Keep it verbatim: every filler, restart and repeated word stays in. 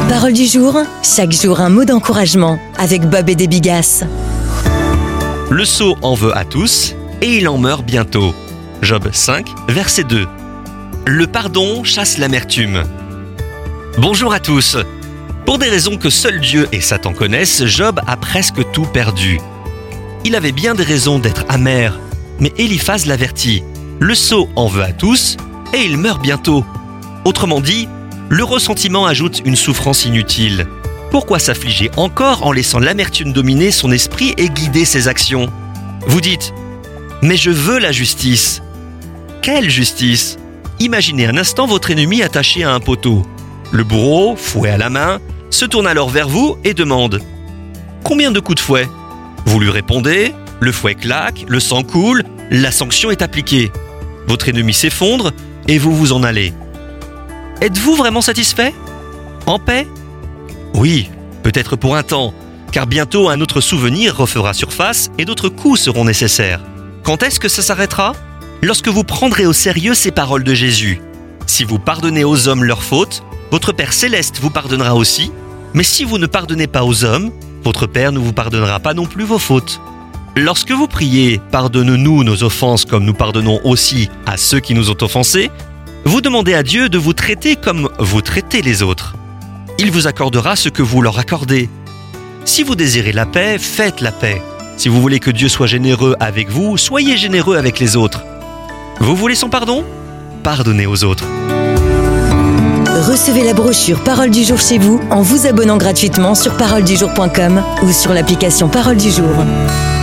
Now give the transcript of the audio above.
Parole du jour, chaque jour un mot d'encouragement avec Bob et des Bigasses. Le sot en veut à tous et il en meurt bientôt. Job cinq, verset deux. Le pardon chasse l'amertume. Bonjour à tous. Pour des raisons que seul Dieu et Satan connaissent, Job a presque tout perdu. Il avait bien des raisons d'être amer, mais Éliphaz l'avertit. Le sot en veut à tous et il meurt bientôt. Autrement dit, le ressentiment ajoute une souffrance inutile. Pourquoi s'affliger encore en laissant l'amertume dominer son esprit et guider ses actions ? Vous dites « Mais je veux la justice ». Quelle justice ? Imaginez un instant votre ennemi attaché à un poteau. Le bourreau, fouet à la main, se tourne alors vers vous et demande « Combien de coups de fouet ?» Vous lui répondez, le fouet claque, le sang coule, la sanction est appliquée. Votre ennemi s'effondre et vous vous en allez. Êtes-vous vraiment satisfait ? En paix ? Oui, peut-être pour un temps, car bientôt un autre souvenir refera surface et d'autres coups seront nécessaires. Quand est-ce que ça s'arrêtera ? Lorsque vous prendrez au sérieux ces paroles de Jésus. Si vous pardonnez aux hommes leurs fautes, votre Père Céleste vous pardonnera aussi, mais si vous ne pardonnez pas aux hommes, votre Père ne vous pardonnera pas non plus vos fautes. Lorsque vous priez « Pardonne-nous nos offenses comme nous pardonnons aussi à ceux qui nous ont offensés », vous demandez à Dieu de vous traiter comme vous traitez les autres. Il vous accordera ce que vous leur accordez. Si vous désirez la paix, faites la paix. Si vous voulez que Dieu soit généreux avec vous, soyez généreux avec les autres. Vous voulez son pardon ? Pardonnez aux autres. Recevez la brochure Parole du jour chez vous en vous abonnant gratuitement sur parole du jour point com ou sur l'application Parole du jour.